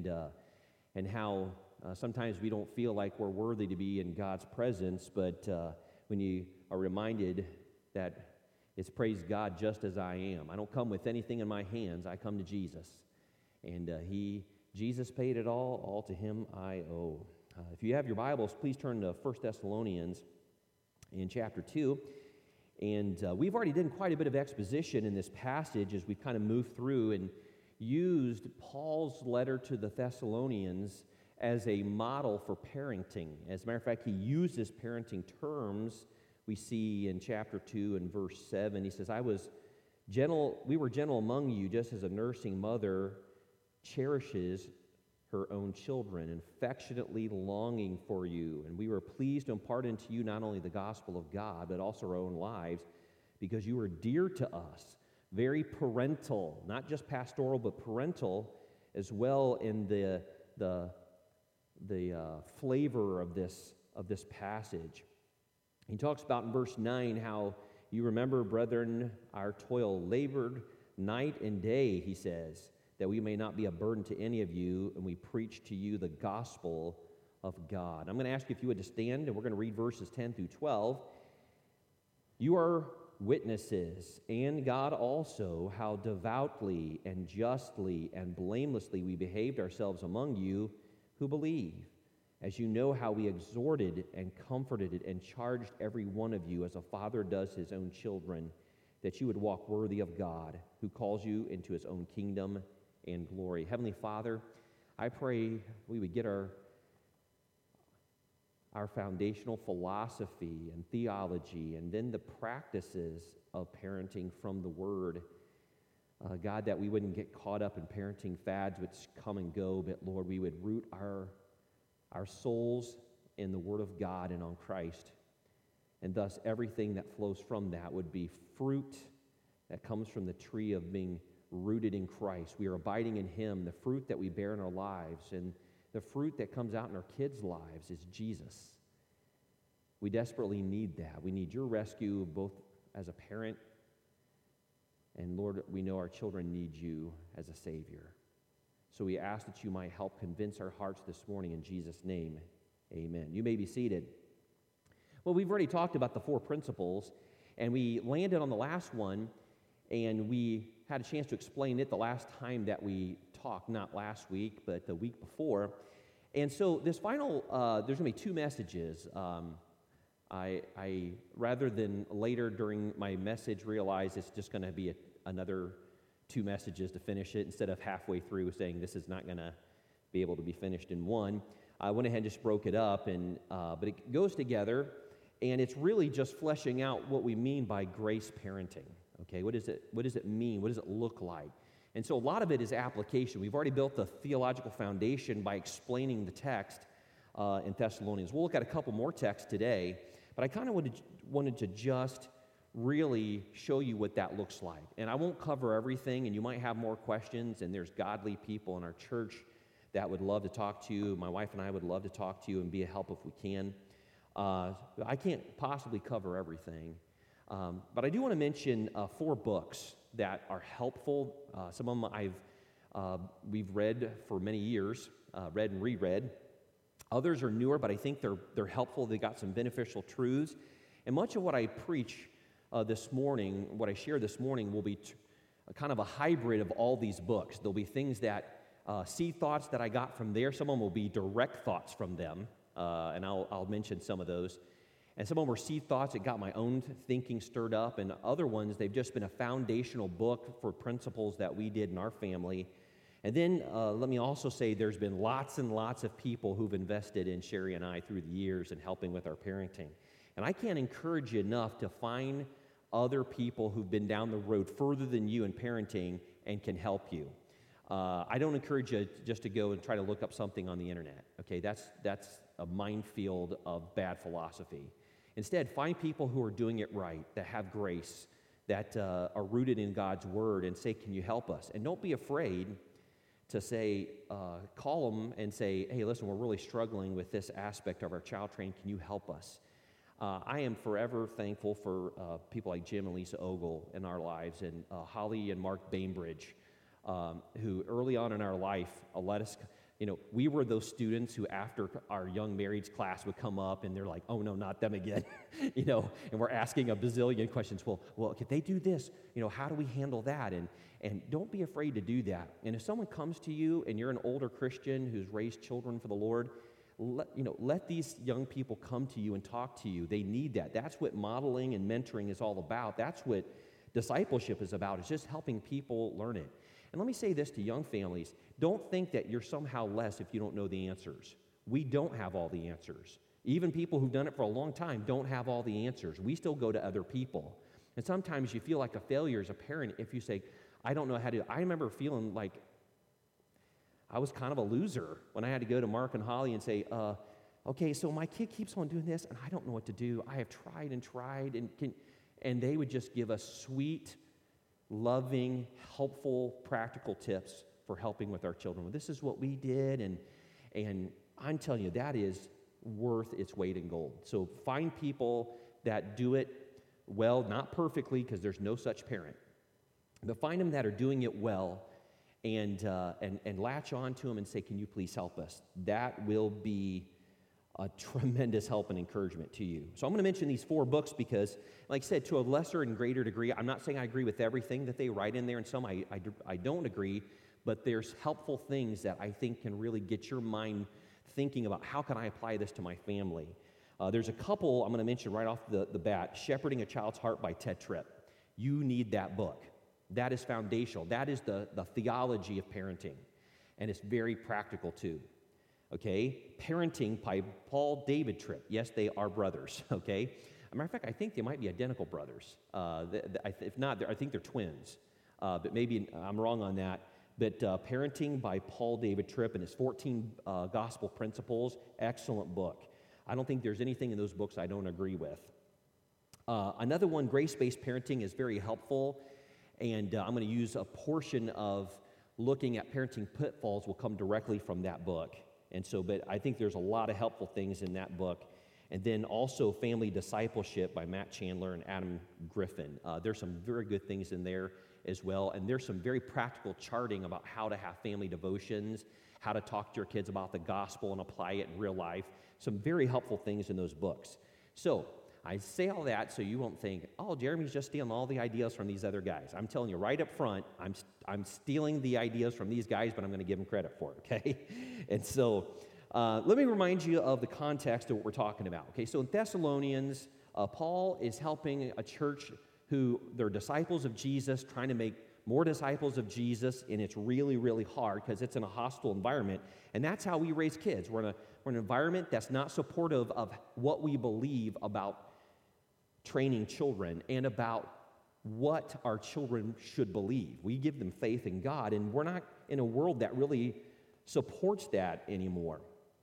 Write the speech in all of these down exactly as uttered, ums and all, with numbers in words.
and uh, and how uh, sometimes we don't feel like we're worthy to be in God's presence, but uh, when you are reminded that it's praise God just as I am. I don't come with anything in my hands. I come to Jesus. And uh, he, Jesus paid it all. All to him I owe. Uh, if you have your Bibles, please turn to First Thessalonians in chapter two. And uh, we've already done quite a bit of exposition in this passage as we've kind of moved through and used Paul's letter to the Thessalonians as a model for parenting. As a matter of fact, he uses parenting terms we see in chapter two and verse seven. He says, I was gentle, we were gentle among you just as a nursing mother cherishes her own children, affectionately longing for you. And we were pleased to impart into you not only the gospel of God, but also our own lives, because you were dear to us, very parental, not just pastoral, but parental as well in the the the uh, flavor of this of this passage. He talks about in verse nine how you remember, brethren, our toil labored night and day, he says, that we may not be a burden to any of you, and we preach to you the gospel of God. I'm going to ask you if you would to stand, and we're going to read verses ten through twelve. You are witnesses, and God also, how devoutly and justly and blamelessly we behaved ourselves among you who believe, as you know how we exhorted and comforted and charged every one of you as a father does his own children, that you would walk worthy of God, who calls you into his own kingdom and glory. Heavenly Father, I pray we would get our our foundational philosophy and theology, and then the practices of parenting from the Word. Uh, God, that we wouldn't get caught up in parenting fads which come and go, but Lord, we would root our, our souls in the Word of God and on Christ, and thus everything that flows from that would be fruit that comes from the tree of being rooted in Christ. We are abiding in Him. The fruit that we bear in our lives and the fruit that comes out in our kids' lives is Jesus. We desperately need that. We need your rescue both as a parent, and Lord, we know our children need you as a Savior. So we ask that you might help convince our hearts this morning in Jesus' name. Amen. You may be seated. Well, we've already talked about the four principles, and we landed on the last one, and we had a chance to explain it the last time that we talked, not last week, but the week before. And so this final, uh, there's going to be two messages. Um, I, I, rather than later during my message, realize it's just going to be a, another two messages to finish it instead of halfway through saying this is not going to be able to be finished in one. I went ahead and just broke it up, and uh, but it goes together, and it's really just fleshing out what we mean by grace parenting. Okay, what does it, what does it mean? What does it look like? And so a lot of it is application. We've already built the theological foundation by explaining the text uh, in Thessalonians. We'll look at a couple more texts today, but I kind of wanted, wanted to just really show you what that looks like. And I won't cover everything, and you might have more questions, and there's godly people in our church that would love to talk to you. My wife and I would love to talk to you and be a help if we can. Uh, I can't possibly cover everything. Um, but I do want to mention uh, four books that are helpful. Uh, some of them I've uh, we've read for many years, uh, read and reread. Others are newer, but I think they're they're helpful. They got some beneficial truths. And much of what I preach uh, this morning, what I share this morning, will be t- a kind of a hybrid of all these books. There'll be things that uh, seed thoughts that I got from there. Some of them will be direct thoughts from them, uh, and I'll I'll mention some of those. And some of them were seed thoughts that got my own thinking stirred up, and other ones, they've just been a foundational book for principles that we did in our family. And then uh, let me also say there's been lots and lots of people who've invested in Sherry and I through the years in helping with our parenting. And I can't encourage you enough to find other people who've been down the road further than you in parenting and can help you. Uh, I don't encourage you just to go and try to look up something on the internet. Okay, that's that's a minefield of bad philosophy. Instead, find people who are doing it right, that have grace, that uh, are rooted in God's Word, and say, can you help us? And don't be afraid to say, uh, call them and say, hey, listen, we're really struggling with this aspect of our child training. Can you help us? Uh, I am forever thankful for uh, people like Jim and Lisa Ogle in our lives, and uh, Holly and Mark Bainbridge, um, who early on in our life uh, let us, You know, we were those students who after our young marrieds class would come up and they're like, oh no, not them again, you know, and we're asking a bazillion questions. Well, well, if they do this, you know, how do we handle that? And, and don't be afraid to do that. And if someone comes to you and you're an older Christian who's raised children for the Lord, let, you know, let these young people come to you and talk to you. They need that. That's what modeling and mentoring is all about. That's what discipleship is about. It's just helping people learn it. And let me say this to young families. Don't think that you're somehow less if you don't know the answers. We don't have all the answers. Even people who've done it for a long time don't have all the answers. We still go to other people. And sometimes you feel like a failure as a parent if you say, I don't know how to. I remember feeling like I was kind of a loser when I had to go to Mark and Holly and say, uh, okay, so my kid keeps on doing this, and I don't know what to do. I have tried and tried, and can, and they would just give us sweet, loving, helpful, practical tips for helping with our children. Well, this is what we did, and and I'm telling you, that is worth its weight in gold. So find people that do it well, not perfectly, because there's no such parent, but find them that are doing it well, and uh, and and latch on to them and say, can you please help us? That will be a tremendous help and encouragement to you. So I'm going to mention these four books because, like I said, to a lesser and greater degree, I'm not saying I agree with everything that they write in there, and some I, I, I don't agree, but there's helpful things that I think can really get your mind thinking about how can I apply this to my family. Uh, there's a couple I'm going to mention right off the, the bat. Shepherding a Child's Heart by Ted Tripp. You need that book. That is foundational. That is the, the theology of parenting, and it's very practical too. Okay, Parenting by Paul David Tripp. Yes, they are brothers, okay? As a matter of fact, I think they might be identical brothers. Uh, the, the, if not, I think they're twins, uh, but maybe I'm wrong on that. But uh, Parenting by Paul David Tripp and his fourteen uh, Gospel Principles, excellent book. I don't think there's anything in those books I don't agree with. Uh, another one, Grace-Based Parenting, is very helpful, and uh, I'm going to use a portion of looking at parenting pitfalls will come directly from that book. And so, but I think there's a lot of helpful things in that book. And then also Family Discipleship by Matt Chandler and Adam Griffin. Uh, there's some very good things in there as well. And there's some very practical charting about how to have family devotions, how to talk to your kids about the gospel and apply it in real life. Some very helpful things in those books. So I say all that so you won't think, oh, Jeremy's just stealing all the ideas from these other guys. I'm telling you right up front, I'm I'm stealing the ideas from these guys, but I'm going to give them credit for it, okay? And so uh, let me remind you of the context of what we're talking about, okay? So in Thessalonians, uh, Paul is helping a church who they're disciples of Jesus, trying to make more disciples of Jesus, and it's really, really hard because it's in a hostile environment. And that's how we raise kids. We're in, a, we're in an environment that's not supportive of what we believe about training children and about what our children should believe. We give them faith in God, and we're not in a world that really supports that anymore.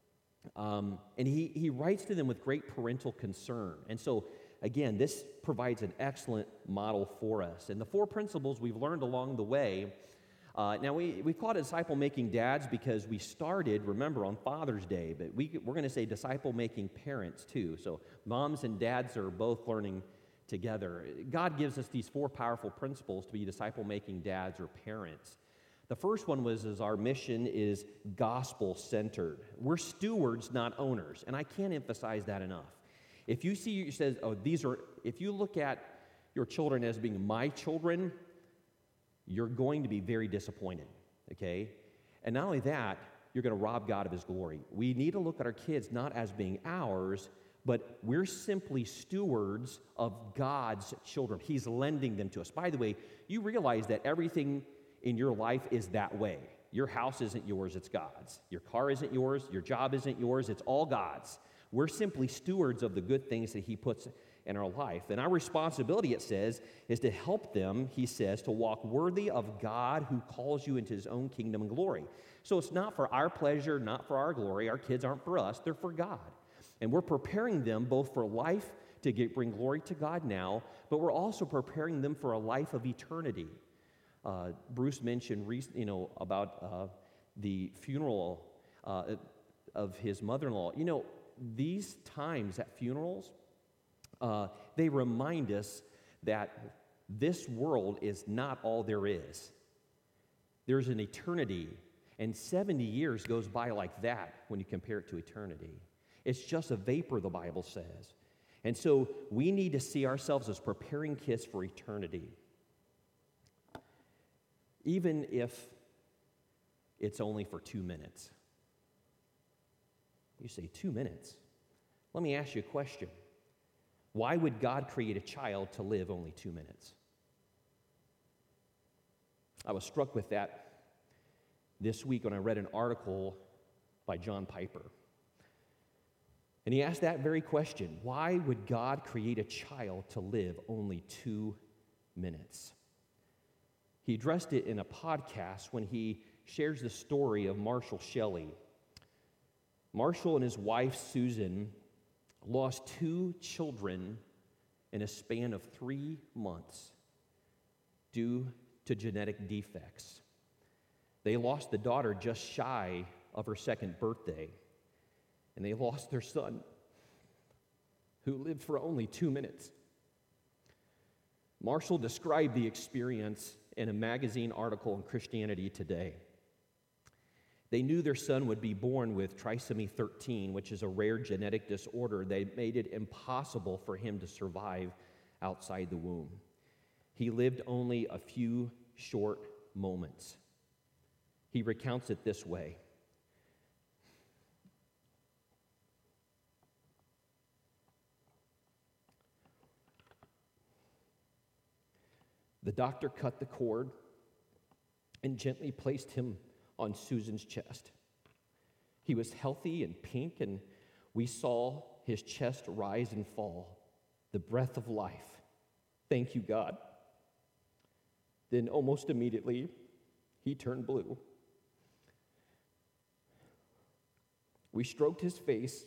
Um, and he, he writes to them with great parental concern. And so, again, this provides an excellent model for us. And the four principles we've learned along the way, uh, now we, we call it disciple-making dads because we started, remember, on Father's Day, but we, we're going to say disciple-making parents too. So moms and dads are both learning together. God gives us these four powerful principles to be disciple-making dads or parents. The first one was is our mission is gospel-centered. We're stewards, not owners, and I can't emphasize that enough. If you see, you says, oh, these are, if you look at your children as being my children, you're going to be very disappointed, okay? And not only that, you're going to rob God of his glory. We need to look at our kids not as being ours, but we're simply stewards of God's children. He's lending them to us. By the way, you realize that everything in your life is that way. Your house isn't yours, it's God's. Your car isn't yours, your job isn't yours, it's all God's. We're simply stewards of the good things that he puts in our life. And our responsibility, it says, is to help them, he says, to walk worthy of God who calls you into his own kingdom and glory. So it's not for our pleasure, not for our glory. Our kids aren't for us, they're for God. And we're preparing them both for life to get, bring glory to God now, but we're also preparing them for a life of eternity. Uh, Bruce mentioned, you know, about uh, the funeral uh, of his mother-in-law. You know, these times at funerals, uh, they remind us that this world is not all there is. There's an eternity, And seventy years goes by like that when you compare it to eternity. It's just a vapor, the Bible says. And so we need to see ourselves as preparing kids for eternity. Even if it's only for two minutes. You say, two minutes? Let me ask you a question. Why would God create a child to live only two minutes? I was struck with that this week when I read an article by John Piper. And he asked that very question. Why would God create a child to live only two minutes? He addressed it in a podcast when he shares the story of Marshall Shelley. Marshall and his wife, Susan, lost two children in a span of three months due to genetic defects. They lost the daughter just shy of her second birthday, and they lost their son, who lived for only two minutes. Marshall described the experience in a magazine article in Christianity Today. They knew their son would be born with trisomy thirteen, which is a rare genetic disorder that made it impossible for him to survive outside the womb. He lived only a few short moments. He recounts it this way. The doctor cut the cord and gently placed him on Susan's chest. He was healthy and pink, and we saw his chest rise and fall, the breath of life. Thank you, God. Then almost immediately, he turned blue. We stroked his face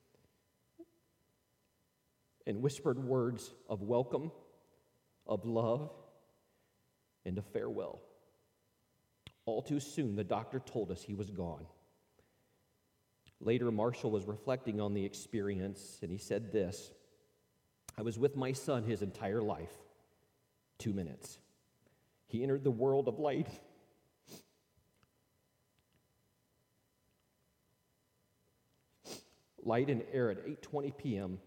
and whispered words of welcome, of love, and of farewell. All too soon, the doctor told us he was gone. Later, Marshall was reflecting on the experience, and he said this: I was with my son his entire life, two minutes. He entered the world of light. Light and air at eight twenty p.m.,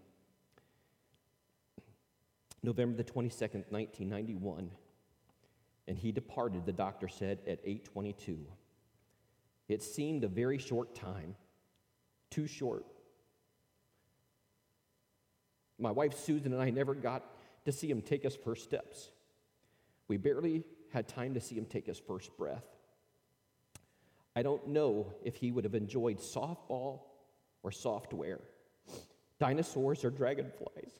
November the twenty-second, nineteen ninety-one. And he departed, the doctor said, at eight twenty-two. It seemed a very short time, too short. My wife Susan and I never got to see him take his first steps. We barely had time to see him take his first breath. I don't know if he would have enjoyed softball or software, dinosaurs or dragonflies.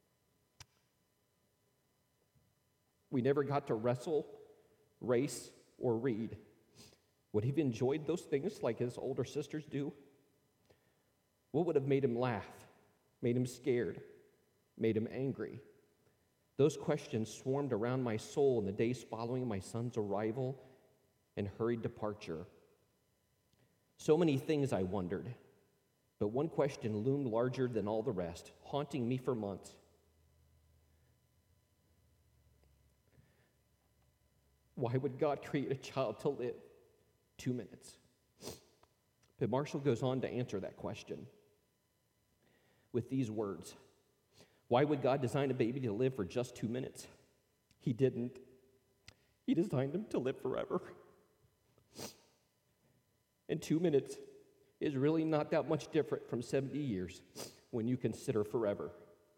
We never got to wrestle, race, or read. Would he have enjoyed those things like his older sisters do? What would have made him laugh, made him scared, made him angry? Those questions swarmed around my soul in the days following my son's arrival and hurried departure. So many things I wondered, but one question loomed larger than all the rest, haunting me for months. Why would God create a child to live two minutes? But Marshall goes on to answer that question with these words. Why would God design a baby to live for just two minutes? He didn't. He designed him to live forever. And two minutes is really not that much different from seventy years when you consider forever.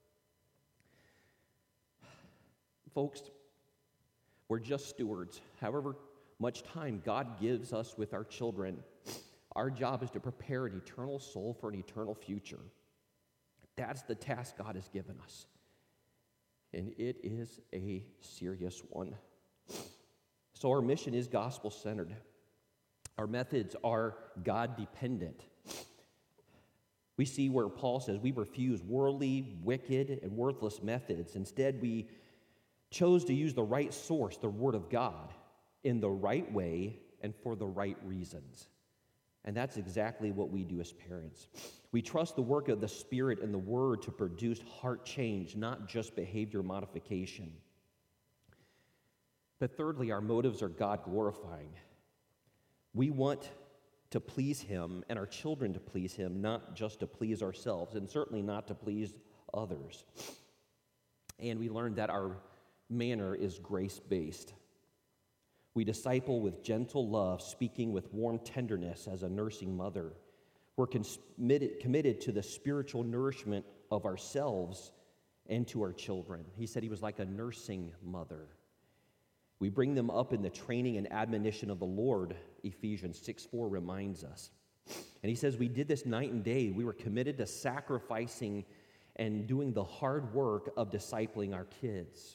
Folks, we're just stewards. However much time God gives us with our children, our job is to prepare an eternal soul for an eternal future. That's the task God has given us. And it is a serious one. So our mission is gospel-centered. Our methods are God-dependent. We see where Paul says we refuse worldly, wicked, and worthless methods. Instead, we chose to use the right source, the Word of God, in the right way and for the right reasons. And that's exactly what we do as parents. We trust the work of the Spirit and the Word to produce heart change, not just behavior modification. But thirdly, our motives are God-glorifying. We want to please him and our children to please him, not just to please ourselves, and certainly not to please others. And we learned that our manner is grace-based. We disciple with gentle love, speaking with warm tenderness as a nursing mother. We're committed, committed to the spiritual nourishment of ourselves and to our children. He said he was like a nursing mother. We bring them up in the training and admonition of the Lord, Ephesians six four reminds us. And he says we did this night and day. We were committed to sacrificing and doing the hard work of discipling our kids.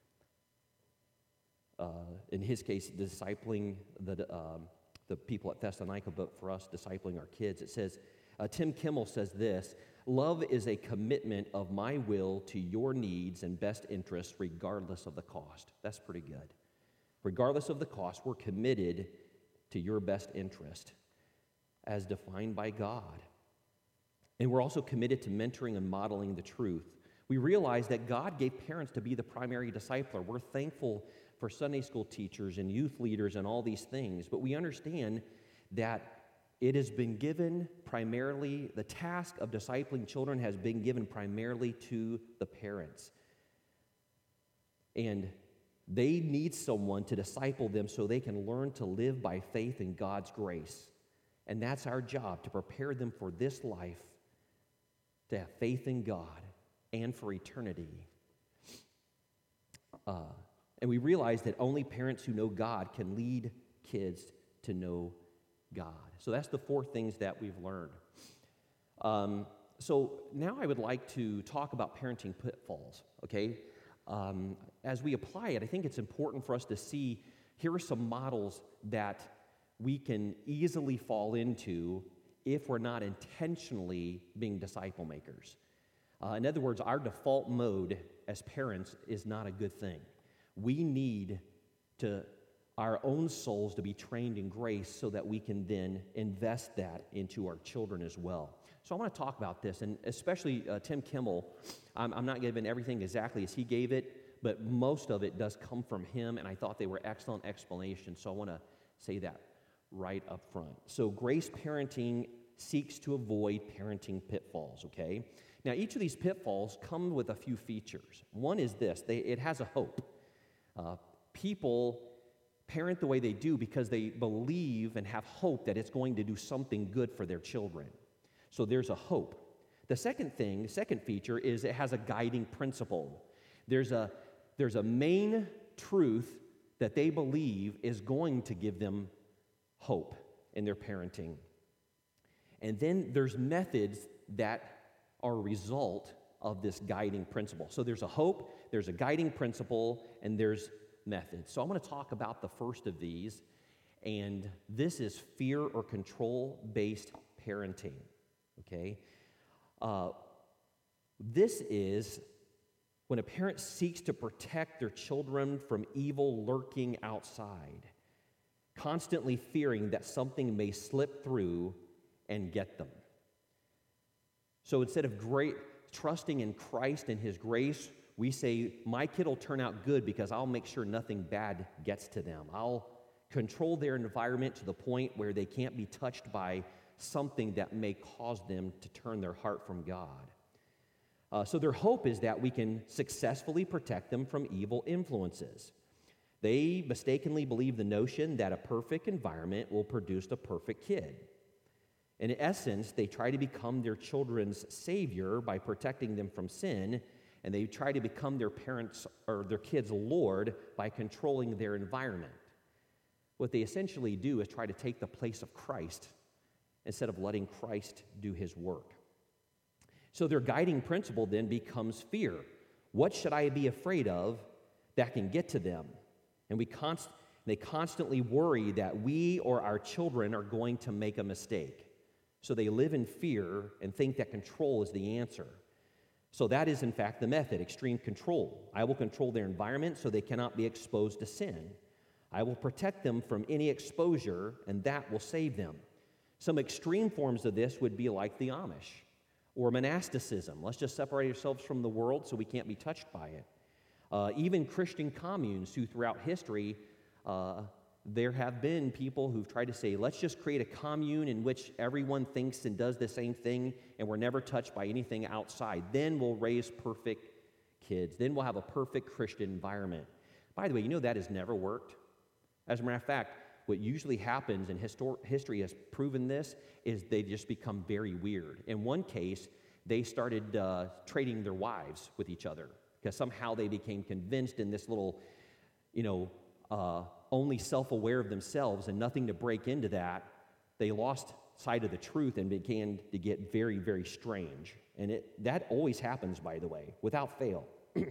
Uh, in his case, discipling the, um, the people at Thessalonica, but for us, discipling our kids. It says, uh, Tim Kimmel says this, love is a commitment of my will to your needs and best interests regardless of the cost. That's pretty good. Regardless of the cost, we're committed to your best interest as defined by God. And we're also committed to mentoring and modeling the truth. We realize that God gave parents to be the primary discipler. We're thankful for Sunday school teachers and youth leaders and all these things, but we understand that it has been given primarily, the task of discipling children has been given primarily to the parents. And they need someone to disciple them so they can learn to live by faith in God's grace. And that's our job, to prepare them for this life, to have faith in God, and for eternity. Uh, and we realize that only parents who know God can lead kids to know God. So that's the four things that we've learned. Um, so now I would like to talk about parenting pitfalls, okay? Um, as we apply it, I think it's important for us to see, here are some models that we can easily fall into if we're not intentionally being disciple makers. Uh, in other words, our default mode as parents is not a good thing. We need to our own souls to be trained in grace so that we can then invest that into our children as well. So I want to talk about this, and especially uh, Tim Kimmel. I'm, I'm not giving everything exactly as he gave it, but most of it does come from him, and I thought they were excellent explanations, so I want to say that right up front. So grace parenting seeks to avoid parenting pitfalls, okay? Now, each of these pitfalls come with a few features. One is this, they, it has a hope. Uh, people parent the way they do because they believe and have hope that it's going to do something good for their children. So there's a hope. The second thing, second feature is it has a guiding principle. There's a, there's a main truth that they believe is going to give them hope in their parenting. And then there's methods that are a result of this guiding principle. So there's a hope, there's a guiding principle, and there's methods. So I'm going to talk about the first of these, and this is fear or control-based parenting, okay? Uh, this is when a parent seeks to protect their children from evil lurking outside, constantly fearing that something may slip through and get them. So instead of great trusting in Christ and His grace, we say, my kid will turn out good because I'll make sure nothing bad gets to them. I'll control their environment to the point where they can't be touched by something that may cause them to turn their heart from God. Uh, so their hope is that we can successfully protect them from evil influences. They mistakenly believe the notion that a perfect environment will produce a perfect kid. In essence, they try to become their children's savior by protecting them from sin, and they try to become their parents or their kids' Lord by controlling their environment. What they essentially do is try to take the place of Christ instead of letting Christ do His work. So their guiding principle then becomes fear. What should I be afraid of that can get to them? And we const- they constantly worry that we or our children are going to make a mistake. So they live in fear and think that control is the answer. So that is, in fact, the method, extreme control. I will control their environment so they cannot be exposed to sin. I will protect them from any exposure, and that will save them. Some extreme forms of this would be like the Amish or monasticism. Let's just separate ourselves from the world so we can't be touched by it. Uh, even Christian communes who throughout history uh, there have been people who've tried to say, let's just create a commune in which everyone thinks and does the same thing, and we're never touched by anything outside. Then we'll raise perfect kids. Then we'll have a perfect Christian environment. By the way, you know that has never worked. As a matter of fact, what usually happens, and histor- history has proven this, is they just become very weird. In one case, they started uh, trading their wives with each other because somehow they became convinced in this little, you know, uh, only self-aware of themselves and nothing to break into that. They lost sight of the truth and began to get very, very strange. And it, that always happens, by the way, without fail.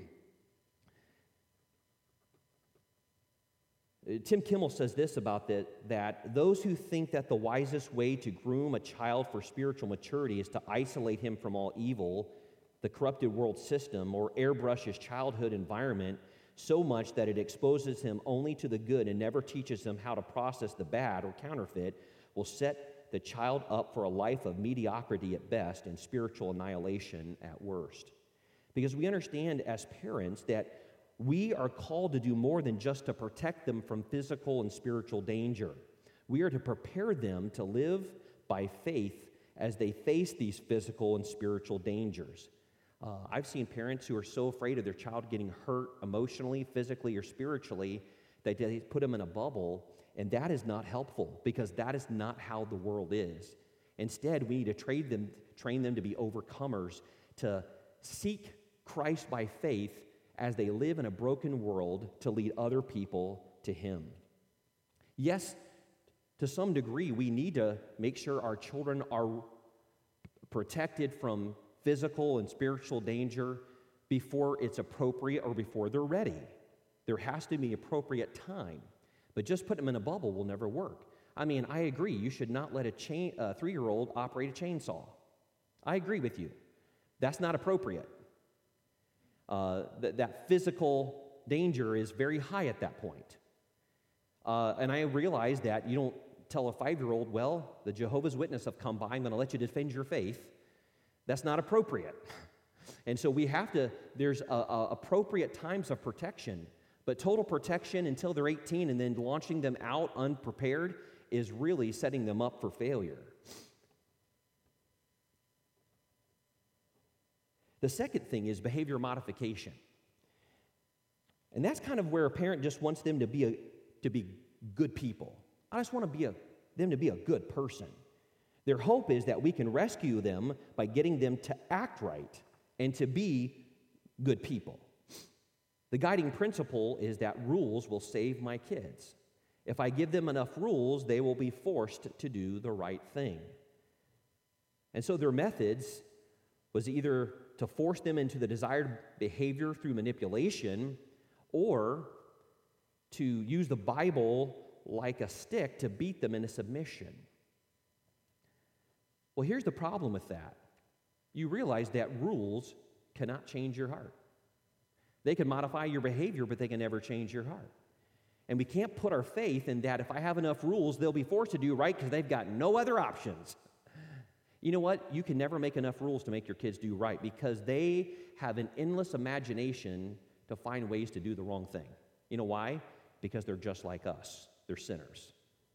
Tim Kimmel says this about that, that those who think that the wisest way to groom a child for spiritual maturity is to isolate him from all evil, the corrupted world system, or airbrush his childhood environment so much that it exposes him only to the good and never teaches him how to process the bad or counterfeit, will set the child up for a life of mediocrity at best and spiritual annihilation at worst. Because we understand as parents that we are called to do more than just to protect them from physical and spiritual danger. We are to prepare them to live by faith as they face these physical and spiritual dangers. Uh, I've seen parents who are so afraid of their child getting hurt emotionally, physically, or spiritually that they put them in a bubble, and that is not helpful because that is not how the world is. Instead, we need to train them, train them to be overcomers, to seek Christ by faith as they live in a broken world to lead other people to Him. Yes, to some degree, we need to make sure our children are protected from physical and spiritual danger before it's appropriate or before they're ready. There has to be appropriate time. But just put them in a bubble will never work. I mean, I agree, you should not let a chain, uh, three-year-old operate a chainsaw. I agree with you. That's not appropriate. Uh, th- that physical danger is very high at that point. Uh, and I realize that you don't tell a five-year-old, well, the Jehovah's Witnesses have come by, I'm going to let you defend your faith. That's not appropriate. And so we have to, there's a, a appropriate times of protection, but total protection until they're eighteen and then launching them out unprepared is really setting them up for failure. The second thing is behavior modification. And that's kind of where a parent just wants them to be a, to be good people. I just want to be a, them to be a good person. Their hope is that we can rescue them by getting them to act right and to be good people. The guiding principle is that rules will save my kids. If I give them enough rules, they will be forced to do the right thing. And so their methods was either to force them into the desired behavior through manipulation or to use the Bible like a stick to beat them into submission. Well, here's the problem with that. You realize that rules cannot change your heart. They can modify your behavior, but they can never change your heart. And we can't put our faith in that if I have enough rules, they'll be forced to do right because they've got no other options. You know what? You can never make enough rules to make your kids do right because they have an endless imagination to find ways to do the wrong thing. You know why? Because they're just like us. They're sinners.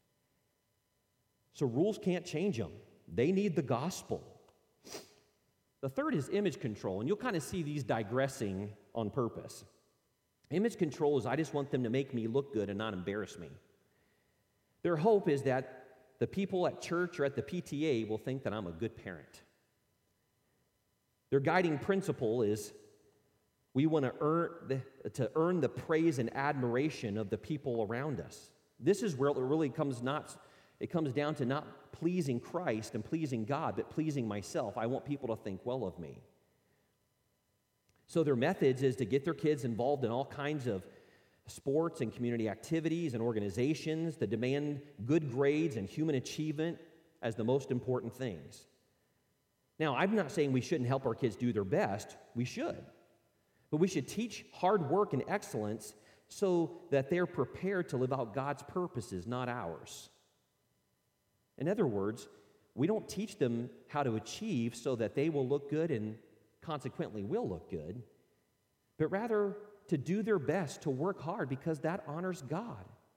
So rules can't change them. They need the gospel. The third is image control, and you'll kind of see these digressing on purpose. Image control is I just want them to make me look good and not embarrass me. Their hope is that the people at church or at the P T A will think that I'm a good parent. Their guiding principle is we want to earn the, to earn the praise and admiration of the people around us. This is where it really comes not, it comes down to not pleasing Christ and pleasing God, but pleasing myself. I want people to think well of me. So their methods is to get their kids involved in all kinds of sports and community activities and organizations that demand good grades and human achievement as the most important things. Now, I'm not saying we shouldn't help our kids do their best. We should. But we should teach hard work and excellence so that they're prepared to live out God's purposes, not ours. In other words, we don't teach them how to achieve so that they will look good and consequently will look good, but rather to do their best, to work hard because that honors God.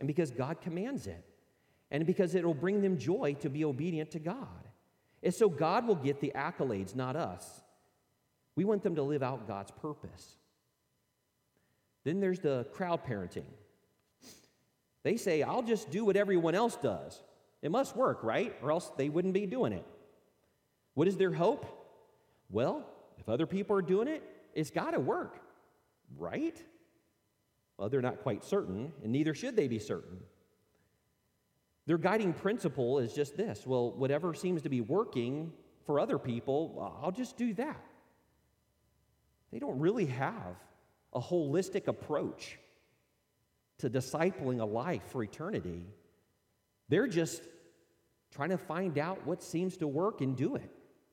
and because God commands it, and because it will bring them joy to be obedient to God. And so God will get the accolades, not us. We want them to live out God's purpose. Then there's the crowd parenting. They say, I'll just do what everyone else does. It must work, right? Or else they wouldn't be doing it. What is their hope? Well, if other people are doing it, it's got to work, right? Well, they're not quite certain, and neither should they be certain. Their guiding principle is just this. Well, whatever seems to be working for other people, I'll just do that. They don't really have a holistic approach to discipling a life for eternity. They're just trying to find out what seems to work and do it.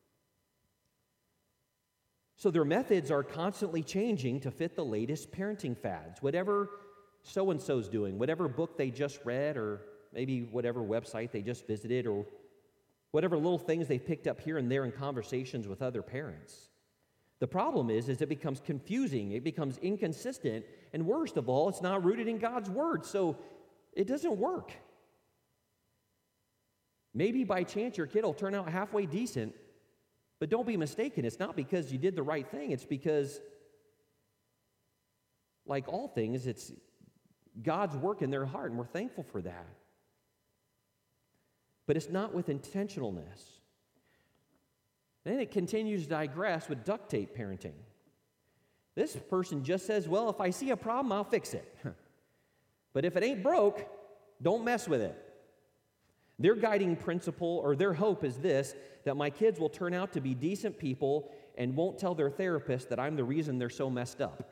So their methods are constantly changing to fit the latest parenting fads. Whatever so-and-so's doing, whatever book they just read, or maybe whatever website they just visited, or whatever little things they picked up here and there in conversations with other parents. The problem is, is it becomes confusing, it becomes inconsistent, and worst of all, it's not rooted in God's word, so it doesn't work. Maybe by chance your kid will turn out halfway decent, but don't be mistaken, it's not because you did the right thing, it's because, like all things, it's God's work in their heart, and we're thankful for that. But it's not with intentionalness. Then it continues to digress with duct tape parenting. This person just says, well, if I see a problem, I'll fix it. But if it ain't broke, don't mess with it. Their guiding principle or their hope is this, that my kids will turn out to be decent people and won't tell their therapist that I'm the reason they're so messed up.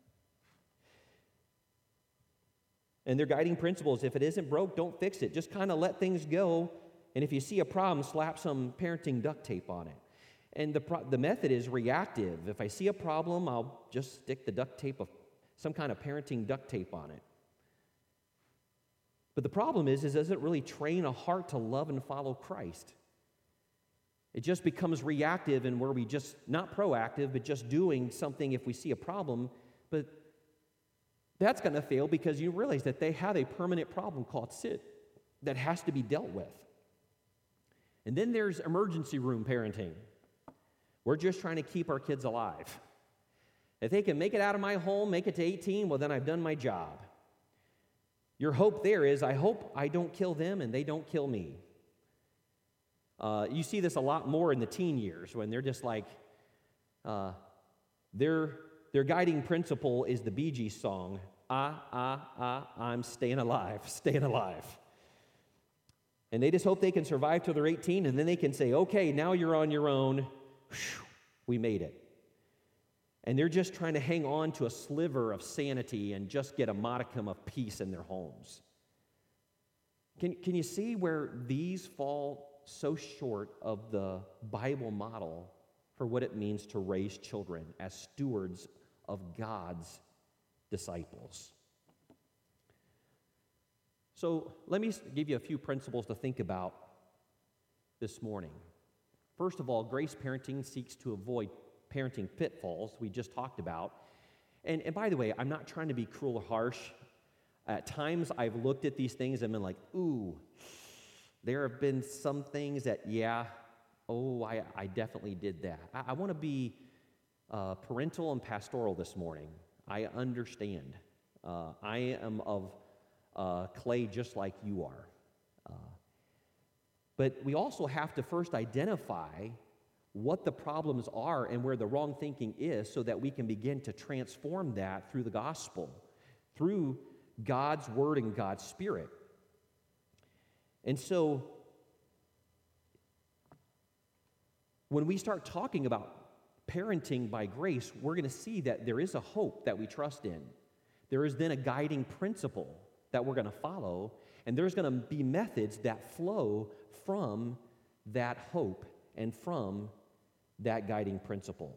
And their guiding principle is if it isn't broke, don't fix it. Just kind of let things go. And if you see a problem, slap some parenting duct tape on it. And the pro- the method is reactive. If I see a problem, I'll just stick the duct tape of some kind of parenting duct tape on it. But the problem is, is it doesn't really train a heart to love and follow Christ. It just becomes reactive, and where we just, not proactive, but just doing something if we see a problem. But that's going to fail because you realize that they have a permanent problem called sin that has to be dealt with. And then there's emergency room parenting. We're just trying to keep our kids alive. If they can make it out of my home, make it to eighteen, well, then I've done my job. Your hope there is, I hope I don't kill them and they don't kill me. Uh, you see this a lot more in the teen years when they're just like, uh, their, their guiding principle is the Bee Gees song, ah, ah, ah, I'm staying alive, staying alive. And they just hope they can survive till they're eighteen, and then they can say, okay, now you're on your own. Whew, we made it. And they're just trying to hang on to a sliver of sanity and just get a modicum of peace in their homes. Can, can you see where these fall so short of the Bible model for what it means to raise children as stewards of God's disciples? So let me give you a few principles to think about this morning. First of all, grace parenting seeks to avoid parenting pitfalls we just talked about. And, and by the way, I'm not trying to be cruel or harsh. At times I've looked at these things and been like, ooh, there have been some things that, yeah, oh, I, I definitely did that. I, I want to be uh, parental and pastoral this morning. I understand. Uh, I am of uh, clay just like you are. Uh, but we also have to first identify what the problems are and where the wrong thinking is so that we can begin to transform that through the gospel, through God's word and God's spirit. And so when we start talking about parenting by grace, we're going to see that there is a hope that we trust in. There is then a guiding principle that we're going to follow, and there's going to be methods that flow from that hope and from that guiding principle.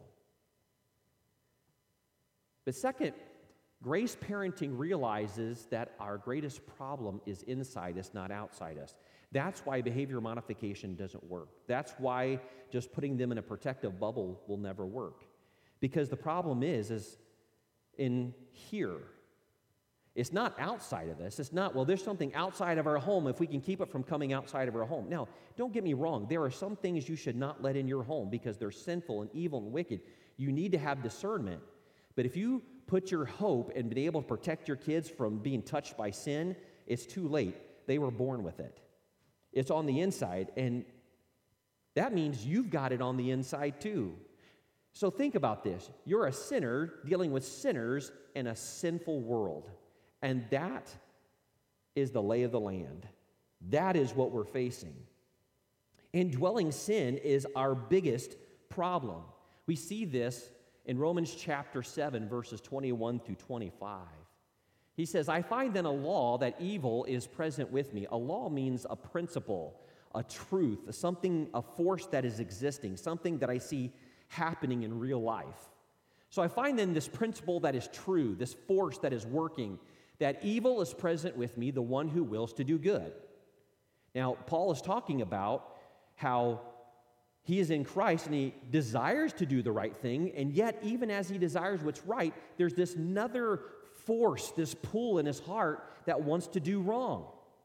But second, grace parenting realizes that our greatest problem is inside us, not outside us. That's why behavior modification doesn't work. That's why just putting them in a protective bubble will never work. Because the problem is, is in here. It's not outside of us. It's not, well, there's something outside of our home if we can keep it from coming outside of our home. Now, don't get me wrong. There are some things you should not let in your home because they're sinful and evil and wicked. You need to have discernment. But if you put your hope and be able to protect your kids from being touched by sin, it's too late. They were born with it. It's on the inside, and that means you've got it on the inside too. So think about this. You're a sinner dealing with sinners in a sinful world. And that is the lay of the land. That is what we're facing. Indwelling sin is our biggest problem. We see this in Romans chapter seven, verses twenty-one through twenty-five. He says, I find then a law that evil is present with me. A law means a principle, a truth, something, a force that is existing, something that I see happening in real life. So I find then this principle that is true, this force that is working, that evil is present with me, the one who wills to do good. Now, Paul is talking about how he is in Christ and he desires to do the right thing, and yet even as he desires what's right, there's this another force, this pull in his heart that wants to do wrong.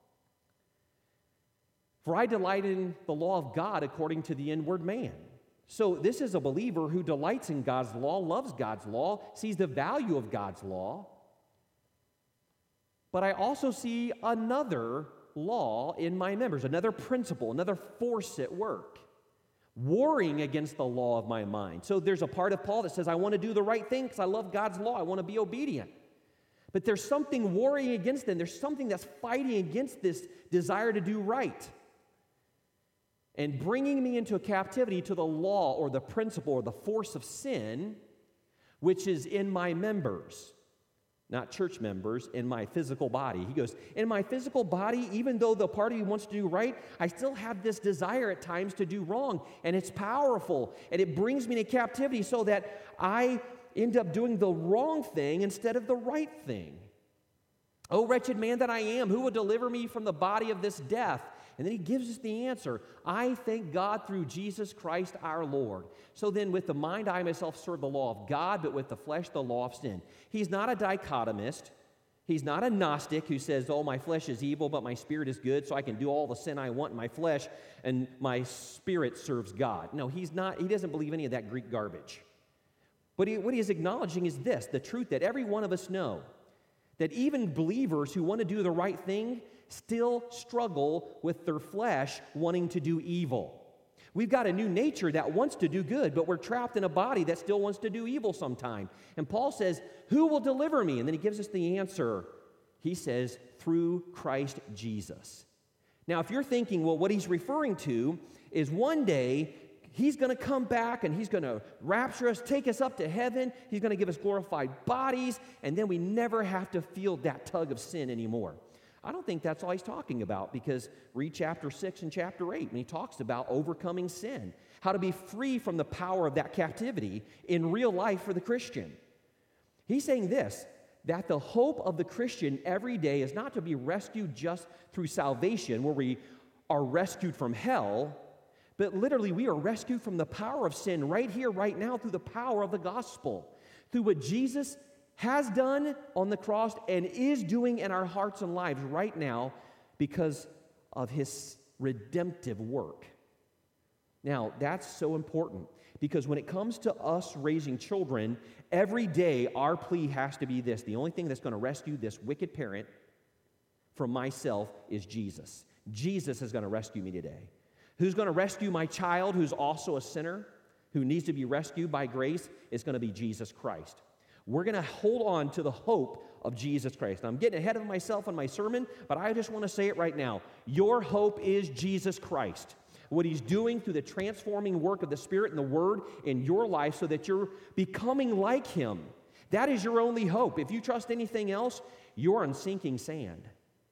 For I delight in the law of God according to the inward man. So this is a believer who delights in God's law, loves God's law, sees the value of God's law. But I also see another law in my members, another principle, another force at work, warring against the law of my mind. So there's a part of Paul that says, I want to do the right thing because I love God's law. I want to be obedient. But there's something warring against them. There's something that's fighting against this desire to do right and bringing me into a captivity to the law or the principle or the force of sin, which is in my members. Not church members, in my physical body. He goes, in my physical body, even though the part of me wants to do right, I still have this desire at times to do wrong. And it's powerful. And it brings me to captivity so that I end up doing the wrong thing instead of the right thing. Oh, wretched man that I am, who will deliver me from the body of this death? And then he gives us the answer. I thank God through Jesus Christ our Lord. So then with the mind I myself serve the law of God, but with the flesh the law of sin. He's not a dichotomist. He's not a Gnostic who says, oh, my flesh is evil, but my spirit is good, so I can do all the sin I want in my flesh, and my spirit serves God. No, he's not. He doesn't believe any of that Greek garbage. But he, what he is acknowledging is this, the truth that every one of us know, that even believers who want to do the right thing still struggle with their flesh wanting to do evil. We've got a new nature that wants to do good, but we're trapped in a body that still wants to do evil sometime. And Paul says, who will deliver me? And then he gives us the answer. He says, through Christ Jesus. Now, if you're thinking, well, what he's referring to is one day he's going to come back and he's going to rapture us, take us up to heaven. He's going to give us glorified bodies, and then we never have to feel that tug of sin anymore. I don't think that's all he's talking about, because read chapter six and chapter eight, and he talks about overcoming sin, how to be free from the power of that captivity in real life for the Christian. He's saying this, that the hope of the Christian every day is not to be rescued just through salvation, where we are rescued from hell, but literally we are rescued from the power of sin right here, right now, through the power of the gospel, through what Jesus has done on the cross and is doing in our hearts and lives right now because of his redemptive work. Now, that's so important, because when it comes to us raising children, every day our plea has to be this: the only thing that's going to rescue this wicked parent from myself is Jesus. Jesus is going to rescue me today. Who's going to rescue my child who's also a sinner, who needs to be rescued by grace? Is going to be Jesus Christ. We're going to hold on to the hope of Jesus Christ. Now, I'm getting ahead of myself on my sermon, but I just want to say it right now. Your hope is Jesus Christ. What he's doing through the transforming work of the Spirit and the Word in your life so that you're becoming like him. That is your only hope. If you trust anything else, you're on sinking sand.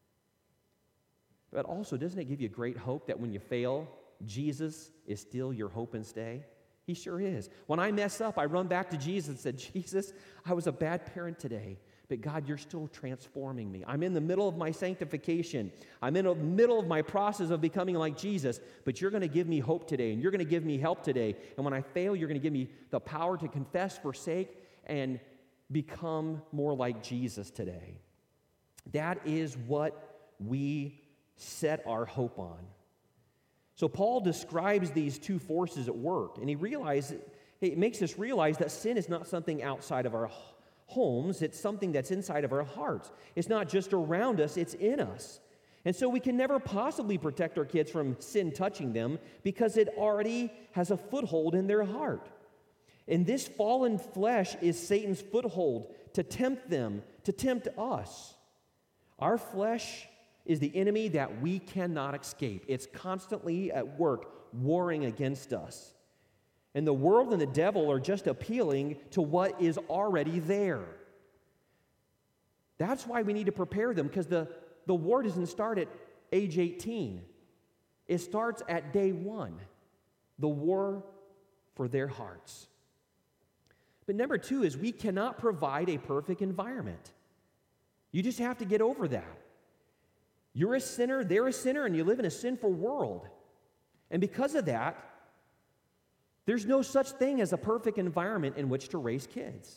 But also, doesn't it give you great hope that when you fail, Jesus is still your hope and stay? He sure is. When I mess up, I run back to Jesus and said, Jesus, I was a bad parent today, but God, you're still transforming me. I'm in the middle of my sanctification. I'm in the middle of my process of becoming like Jesus, but you're going to give me hope today, and you're going to give me help today. And when I fail, you're going to give me the power to confess, forsake, and become more like Jesus today. That is what we set our hope on. So Paul describes these two forces at work, and he realizes, it makes us realize that sin is not something outside of our homes, it's something that's inside of our hearts. It's not just around us, it's in us. And so we can never possibly protect our kids from sin touching them because it already has a foothold in their heart. And this fallen flesh is Satan's foothold to tempt them, to tempt us. Our flesh is the enemy that we cannot escape. It's constantly at work, warring against us. And the world and the devil are just appealing to what is already there. That's why we need to prepare them, because the, the war doesn't start at age eighteen. It starts at day one, the war for their hearts. But number two is we cannot provide a perfect environment. You just have to get over that. You're a sinner, they're a sinner, and you live in a sinful world. And because of that, there's no such thing as a perfect environment in which to raise kids.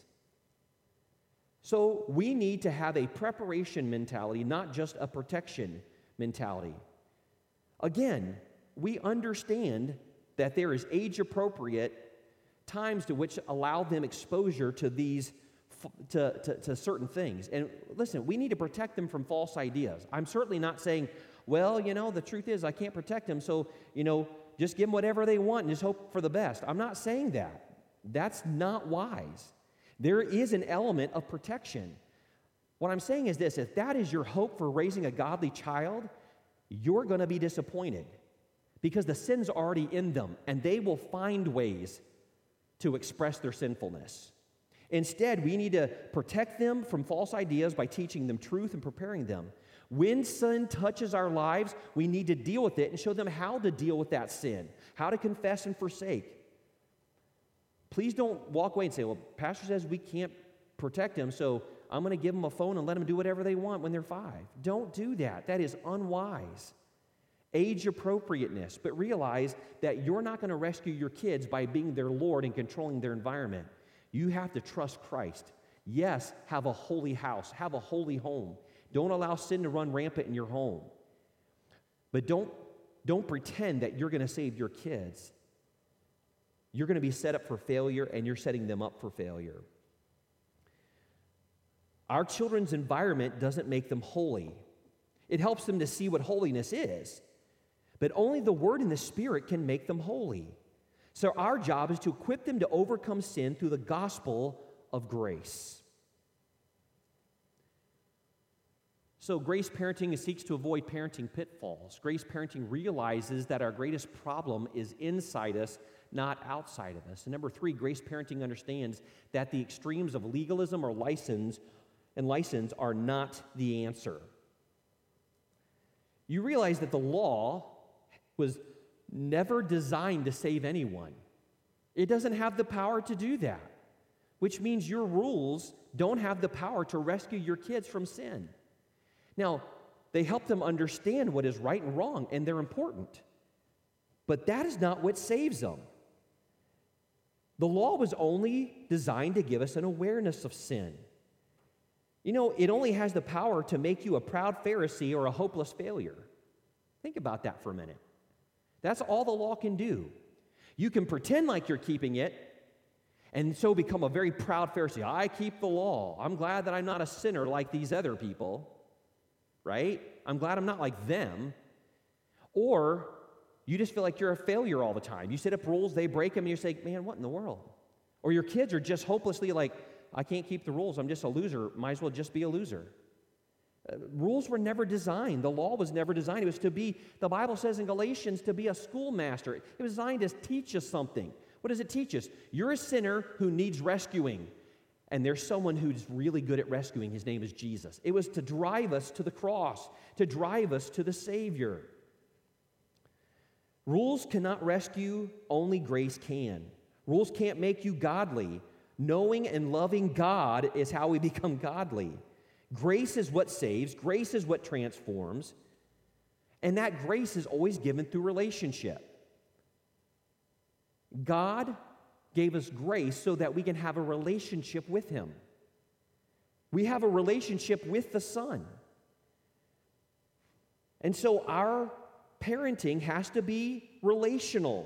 So we need to have a preparation mentality, not just a protection mentality. Again, we understand that there is age-appropriate times to which allow them exposure to these To, to, to certain things. And listen, we need to protect them from false ideas. I'm certainly not saying, well, you know, the truth is I can't protect them, so, you know, just give them whatever they want and just hope for the best. I'm not saying that. That's not wise. There is an element of protection. What I'm saying is this: if that is your hope for raising a godly child, you're going to be disappointed because the sin's already in them, and they will find ways to express their sinfulness. Instead, we need to protect them from false ideas by teaching them truth and preparing them. When sin touches our lives, we need to deal with it and show them how to deal with that sin, how to confess and forsake. Please don't walk away and say, well, Pastor says we can't protect them, so I'm going to give them a phone and let them do whatever they want when they're five. Don't do that. That is unwise. Age appropriateness, but realize that you're not going to rescue your kids by being their Lord and controlling their environment. You have to trust Christ. Yes, have a holy house, have a holy home. Don't allow sin to run rampant in your home. But don't, don't pretend that you're going to save your kids. You're going to be set up for failure, and you're setting them up for failure. Our children's environment doesn't make them holy. It helps them to see what holiness is. But only the Word and the Spirit can make them holy. So our job is to equip them to overcome sin through the gospel of grace. So grace parenting seeks to avoid parenting pitfalls. Grace parenting realizes that our greatest problem is inside us, not outside of us. And number three, grace parenting understands that the extremes of legalism or license and license are not the answer. You realize that the law was never designed to save anyone. It doesn't have the power to do that, which means your rules don't have the power to rescue your kids from sin. Now, they help them understand what is right and wrong, and they're important. But that is not what saves them. The law was only designed to give us an awareness of sin. You know, it only has the power to make you a proud Pharisee or a hopeless failure. Think about that for a minute. That's all the law can do. You can pretend like you're keeping it and so become a very proud Pharisee. I keep the law. I'm glad that I'm not a sinner like these other people, right? I'm glad I'm not like them. Or you just feel like you're a failure all the time. You set up rules, they break them, and you say, man, what in the world? Or your kids are just hopelessly like, I can't keep the rules. I'm just a loser. Might as well just be a loser. Uh, rules were never designed. The law was never designed. It was to be, the Bible says in Galatians, to be a schoolmaster. It was designed to teach us something. What does it teach us? You're a sinner who needs rescuing. And there's someone who's really good at rescuing. His name is Jesus. It was to drive us to the cross, to drive us to the Savior. Rules cannot rescue, only grace can. Rules can't make you godly. Knowing and loving God is how we become godly. Grace is what saves. Grace is what transforms. And that grace is always given through relationship. God gave us grace so that we can have a relationship with Him. We have a relationship with the Son. And so our parenting has to be relational.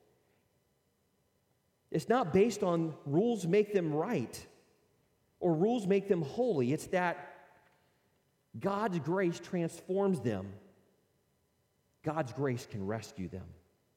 It's not based on rules make them right or rules make them holy. It's that God's grace transforms them. God's grace can rescue them.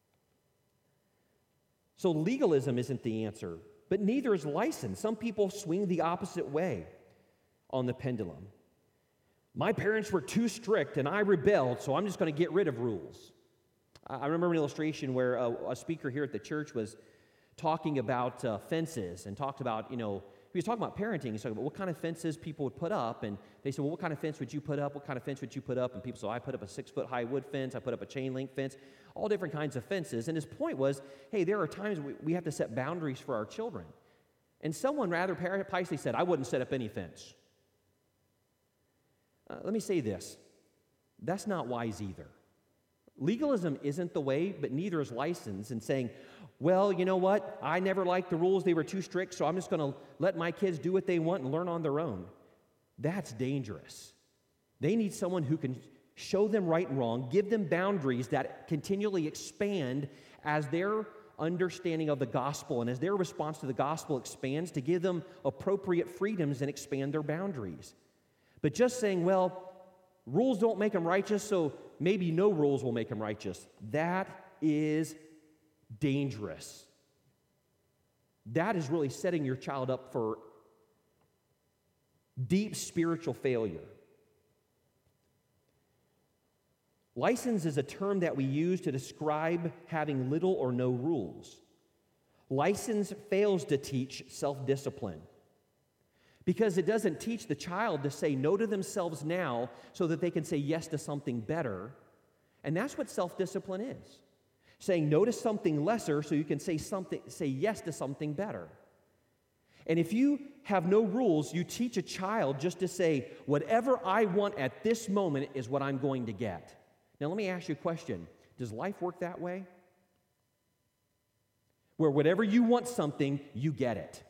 So legalism isn't the answer, but neither is license. Some people swing the opposite way on the pendulum. My parents were too strict and I rebelled, so I'm just going to get rid of rules. I remember an illustration where a, a speaker here at the church was talking about uh, fences and talked about, you know, he was talking about parenting. He was talking about what kind of fences people would put up. And they said, well, what kind of fence would you put up? What kind of fence would you put up? And people said, I put up a six-foot-high wood fence. I put up a chain-link fence, all different kinds of fences. And his point was, hey, there are times we, we have to set boundaries for our children. And someone rather piously said, I wouldn't set up any fence. Uh, let me say this. That's not wise either. Legalism isn't the way, but neither is license. And saying, well, you know what? I never liked the rules. They were too strict, so I'm just going to let my kids do what they want and learn on their own. That's dangerous. They need someone who can show them right and wrong, give them boundaries that continually expand as their understanding of the gospel and as their response to the gospel expands, to give them appropriate freedoms and expand their boundaries. But just saying, well, rules don't make them righteous, so maybe no rules will make them righteous. That is dangerous. That is really setting your child up for deep spiritual failure. License is a term that we use to describe having little or no rules. License fails to teach self-discipline, because it doesn't teach the child to say no to themselves now so that they can say yes to something better. And that's what self-discipline is. Saying no to something lesser so you can say something, say yes to something better. And if you have no rules, you teach a child just to say, whatever I want at this moment is what I'm going to get. Now let me ask you a question. Does life work that way? Where whatever you want something, you get it.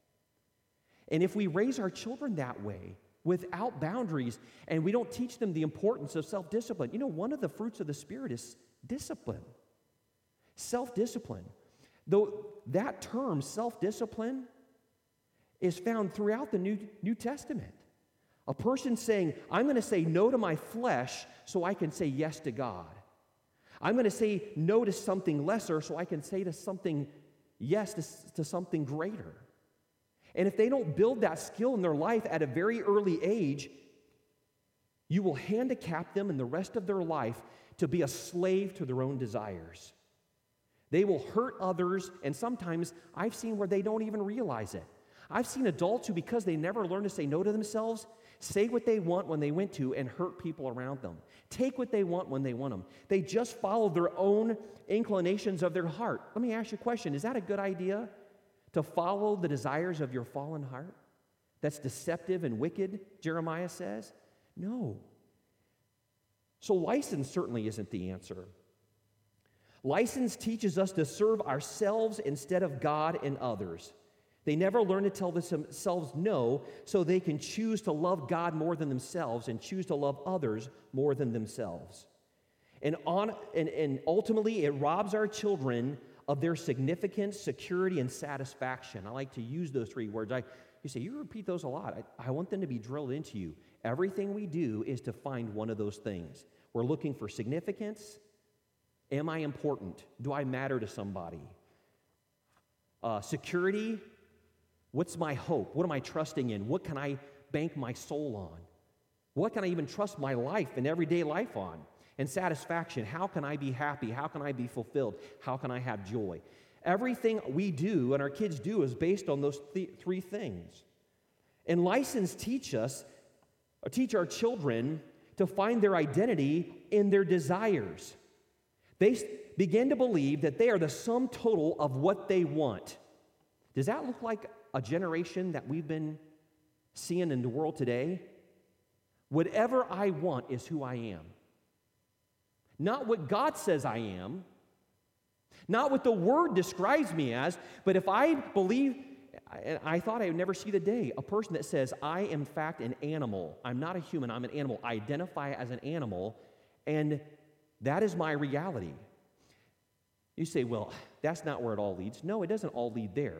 And if we raise our children that way, without boundaries, and we don't teach them the importance of self-discipline, you know, one of the fruits of the Spirit is discipline. Self-discipline. Though that term, self-discipline, is found throughout the New, New Testament. A person saying, I'm going to say no to my flesh so I can say yes to God. I'm going to say no to something lesser so I can say to something yes to, to something greater. And if they don't build that skill in their life at a very early age, you will handicap them in the rest of their life to be a slave to their own desires. They will hurt others, and sometimes I've seen where they don't even realize it. I've seen adults who, because they never learned to say no to themselves, say what they want when they went to and hurt people around them. Take what they want when they want them. They just follow their own inclinations of their heart. Let me ask you a question. Is that a good idea? To follow the desires of your fallen heart? That's deceptive and wicked, Jeremiah says? No. So license certainly isn't the answer. License teaches us to serve ourselves instead of God and others. They never learn to tell themselves no, so they can choose to love God more than themselves and choose to love others more than themselves. And, on, and, and ultimately, it robs our children of their significance, security, and satisfaction. I like to use those three words. I, you say, you repeat those a lot. I, I want them to be drilled into you. Everything we do is to find one of those things. We're looking for significance. Am I important? Do I matter to somebody? Uh, security. What's my hope? What am I trusting in? What can I bank my soul on? What can I even trust my life and everyday life on? And satisfaction. How can I be happy? How can I be fulfilled? How can I have joy? Everything we do and our kids do is based on those th- three things. And license teach us, or teach our children to find their identity in their desires. They begin to believe that they are the sum total of what they want. Does that look like a generation that we've been seeing in the world today? Whatever I want is who I am. Not what God says I am, not what the Word describes me as, but if I believe, and I thought I would never see the day, a person that says, I am in fact an animal. I'm not a human, I'm an animal. I identify as an animal, And that is my reality. You say, well, that's not where it all leads. No, it doesn't all lead there.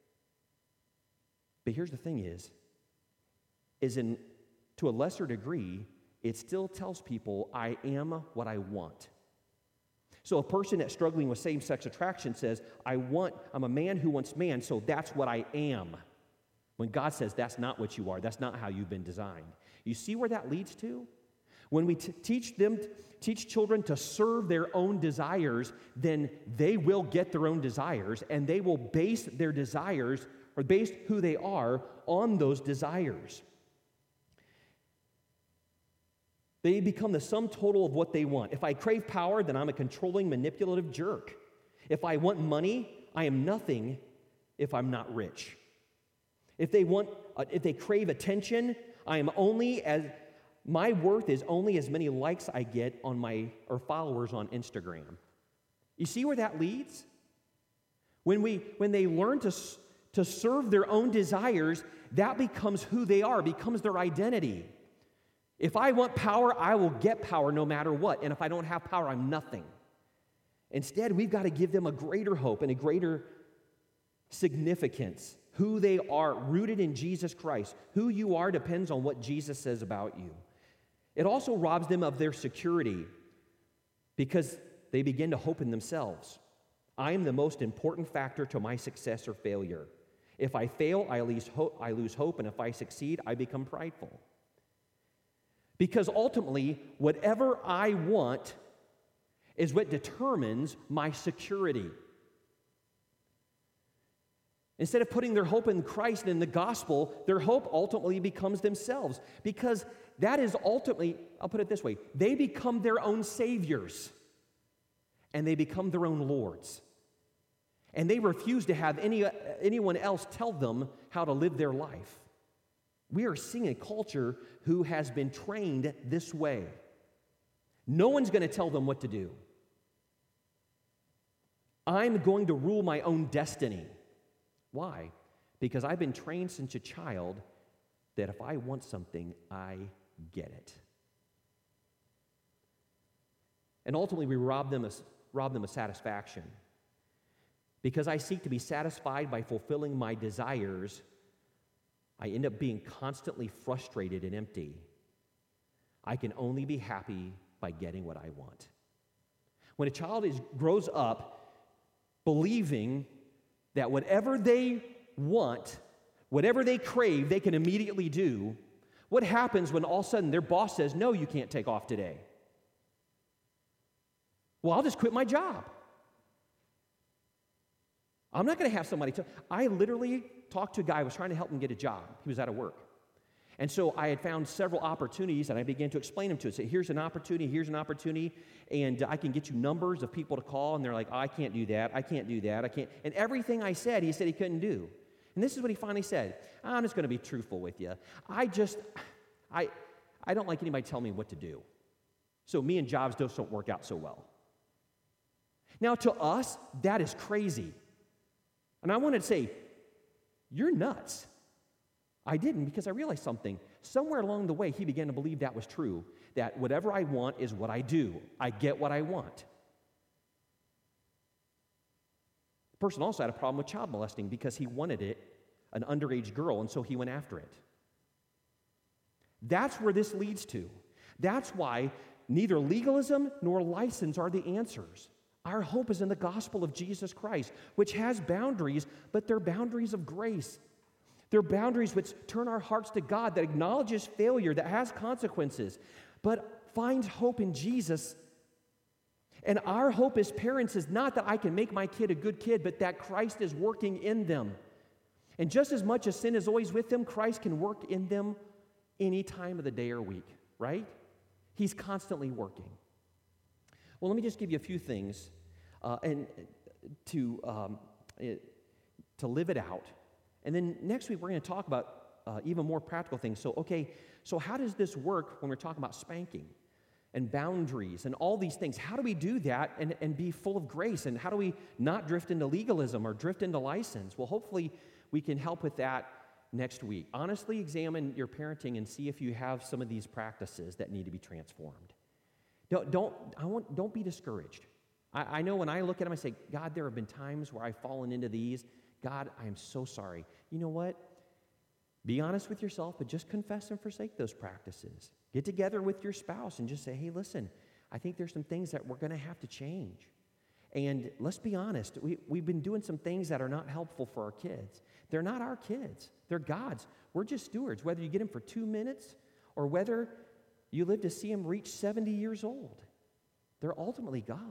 But here's the thing is, is in, to a lesser degree, it still tells people, I am what I want. So a person that's struggling with same-sex attraction says, I want, I'm a man who wants man, so that's what I am. When God says that's not what you are, that's not how you've been designed. You see where that leads to? When we t- teach them, teach children to serve their own desires, then they will get their own desires, and they will base their desires, or base who they are, on those desires. They become the sum total of what they want. If I crave power, then I'm a controlling, manipulative jerk. If I want money, I am nothing if I'm not rich. If they want, uh, if they crave attention, I am only as, my worth is only as many likes I get on my, or followers on Instagram. You see where that leads? When we, when they learn to, to serve their own desires, that becomes who they are, becomes their identity. If I want power, I will get power no matter what. And if I don't have power, I'm nothing. Instead, we've got to give them a greater hope and a greater significance. Who they are, rooted in Jesus Christ. Who you are depends on what Jesus says about you. It also robs them of their security because they begin to hope in themselves. I am the most important factor to my success or failure. If I fail, I lose hope, I lose hope, and if I succeed, I become prideful. Because ultimately, whatever I want is what determines my security. Instead of putting their hope in Christ and in the gospel, their hope ultimately becomes themselves. Because that is ultimately, I'll put it this way, they become their own saviors. And they become their own lords. And they refuse to have any, anyone else tell them how to live their life. We are seeing a culture who has been trained this way. No one's going to tell them what to do. I'm going to rule my own destiny. Why? Because I've been trained since a child that if I want something, I get it. And ultimately, we rob them of, rob them of satisfaction. Because I seek to be satisfied by fulfilling my desires, I end up being constantly frustrated and empty. I can only be happy by getting what I want. When a child is, grows up believing that whatever they want, whatever they crave, they can immediately do, what happens when all of a sudden their boss says, no, you can't take off today? Well, I'll just quit my job. I'm not going to have somebody tell. I literally talked to a guy who was trying to help him get a job. He was out of work. And so I had found several opportunities, and I began to explain them to him. Say, here's an opportunity, here's an opportunity, and I can get you numbers of people to call, and they're like, oh, I can't do that, I can't do that, I can't. And everything I said, he said he couldn't do. And this is what he finally said. I'm just going to be truthful with you. I just, I, I don't like anybody telling me what to do. So me and jobs just don't work out so well. Now, to us, that is crazy. And I wanted to say, you're nuts. I didn't, because I realized something. Somewhere along the way, he began to believe that was true, that whatever I want is what I do. I get what I want. The person also had a problem with child molesting because he wanted it, an underage girl, and so he went after it. That's where this leads to. That's why neither legalism nor license are the answers. Our hope is in the gospel of Jesus Christ, which has boundaries, but they're boundaries of grace. They're boundaries which turn our hearts to God, that acknowledges failure, that has consequences, but finds hope in Jesus. And our hope as parents is not that I can make my kid a good kid, but that Christ is working in them. And just as much as sin is always with them, Christ can work in them any time of the day or week, right? He's constantly working. Well, let me just give you a few things uh, and to, um, it, to live it out. And then next week, we're going to talk about uh, even more practical things. So, okay, so how does this work when we're talking about spanking and boundaries and all these things? How do we do that and, and be full of grace? And how do we not drift into legalism or drift into license? Well, hopefully, we can help with that next week. Honestly, examine your parenting and see if you have some of these practices that need to be transformed. Don't, don't, I want, don't be discouraged. I, I know when I look at them, I say, God, there have been times where I've fallen into these. God, I am so sorry. You know what? Be honest with yourself, but just confess and forsake those practices. Get together with your spouse and just say, hey, listen, I think there's some things that we're going to have to change. And let's be honest, we, we've been doing some things that are not helpful for our kids. They're not our kids. They're God's. We're just stewards, whether you get them for two minutes or whether you live to see them reach seventy years old. They're ultimately God's.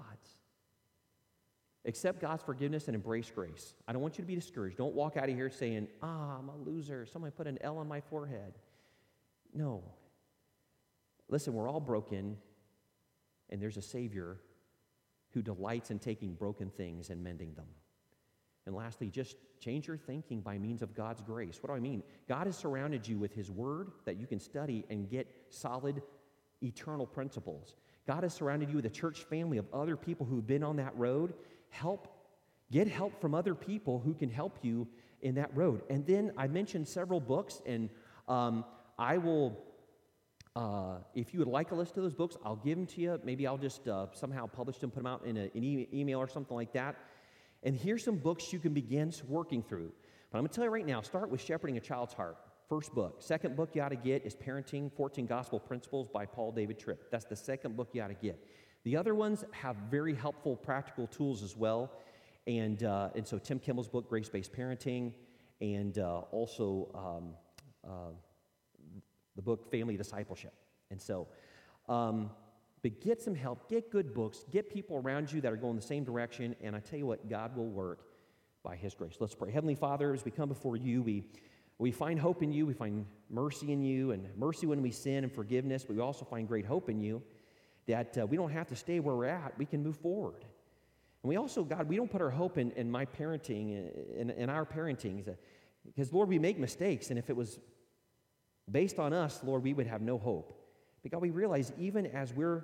Accept God's forgiveness and embrace grace. I don't want you to be discouraged. Don't walk out of here saying, ah, I'm a loser. Somebody put an L on my forehead. No. Listen, we're all broken, and there's a Savior who delights in taking broken things and mending them. And lastly, just change your thinking by means of God's grace. What do I mean? God has surrounded you with His Word that you can study and get solid, eternal principles. God has surrounded you with a church family of other people who've been on that road. Help, get help from other people who can help you in that road. And then I mentioned several books, and um, I will... Uh, if you would like a list of those books, I'll give them to you. Maybe I'll just uh, somehow publish them, put them out in a, an e- email or something like that. And here's some books you can begin working through. But I'm going to tell you right now, start with Shepherding a Child's Heart. First book. Second book you ought to get is Parenting, fourteen Gospel Principles by Paul David Tripp. That's the second book you ought to get. The other ones have very helpful practical tools as well. And, uh, and so Tim Kimball's book, Grace-Based Parenting, and uh, also... Um, uh, the book Family Discipleship. And so, um, but get some help, get good books, get people around you that are going the same direction, and I tell you what, God will work by His grace. Let's pray. Heavenly Father, as we come before you, we, we find hope in you, we find mercy in you, and mercy when we sin and forgiveness, but we also find great hope in you that uh, we don't have to stay where we're at, we can move forward. And we also, God, we don't put our hope in, in my parenting, in, in our parenting, because, Lord, we make mistakes, and if it was based on us, Lord, we would have no hope. But God, we realize even as we're,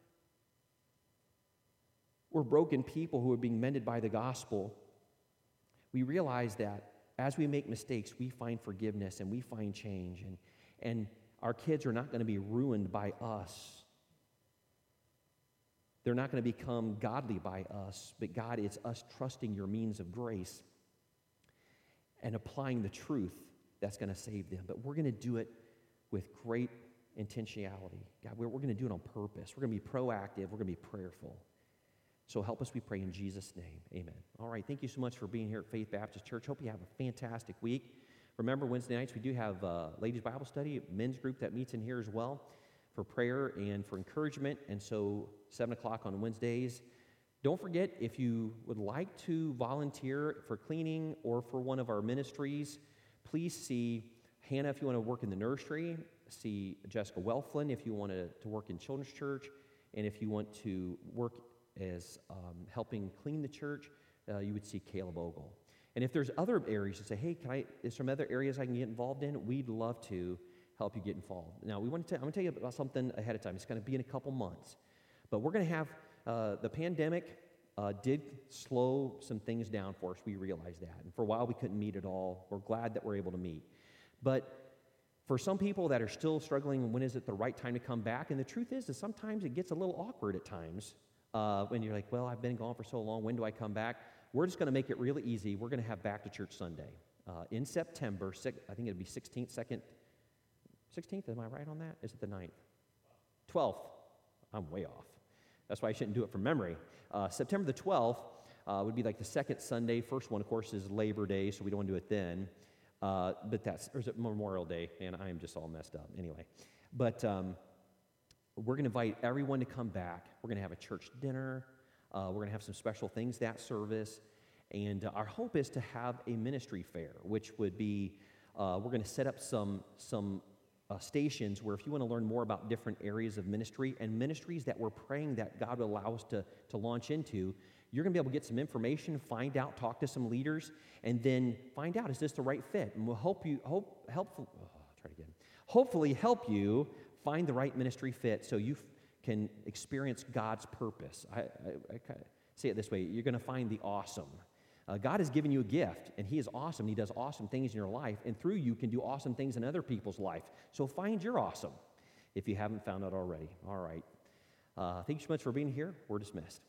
we're broken people who are being mended by the gospel, we realize that as we make mistakes, we find forgiveness and we find change. And, and our kids are not going to be ruined by us. They're not going to become godly by us. But God, it's us trusting your means of grace and applying the truth that's going to save them. But we're going to do it with great intentionality. God, we're, we're going to do it on purpose. We're going to be proactive. We're going to be prayerful. So help us, we pray, in Jesus' name. Amen. All right, thank you so much for being here at Faith Baptist Church. Hope you have a fantastic week. Remember, Wednesday nights we do have a ladies' Bible study, a men's group that meets in here as well for prayer and for encouragement. And so seven o'clock on Wednesdays. Don't forget, if you would like to volunteer for cleaning or for one of our ministries, please see Hannah if you want to work in the nursery, see Jessica Welflin if you want to, to work in children's church, and if you want to work as um, helping clean the church, uh, you would see Caleb Ogle. And if there's other areas you say, hey, can I, is there some other areas I can get involved in? We'd love to help you get involved. Now, we want to. I'm going to tell you about something ahead of time. It's going to be in a couple months. But we're going to have, uh, the pandemic uh, did slow some things down for us. We realize that. And for a while, we couldn't meet at all. We're glad that we're able to meet. But for some people that are still struggling, when is it the right time to come back? And the truth is, is sometimes it gets a little awkward at times uh, when you're like, well, I've been gone for so long. When do I come back? We're just going to make it really easy. We're going to have Back to Church Sunday uh, in September. I think it'd be sixteenth, second, sixteenth, am I right on that? Is it the ninth? twelfth. I'm way off. That's why I shouldn't do it from memory. Uh, September the twelfth uh, would be like the second Sunday. First one, of course, is Labor Day, so we don't want to do it then. Uh, but that's, or is it Memorial Day? Man, I am just all messed up. Anyway, but um, we're going to invite everyone to come back. We're going to have a church dinner. Uh, we're going to have some special things that service. And uh, our hope is to have a ministry fair, which would be, uh, we're going to set up some, some uh, stations where if you want to learn more about different areas of ministry and ministries that we're praying that God will allow us to, to launch into, you're going to be able to get some information, find out, talk to some leaders, and then find out, is this the right fit? And we'll help you, hope, helpful, oh, I'll try it again. Hopefully help you find the right ministry fit so you f- can experience God's purpose. I, I, I kind of say it this way, you're going to find the awesome. Uh, God has given you a gift, and He is awesome. He does awesome things in your life, and through you can do awesome things in other people's life. So find your awesome if you haven't found it already. All right. Uh, thank you so much for being here. We're dismissed.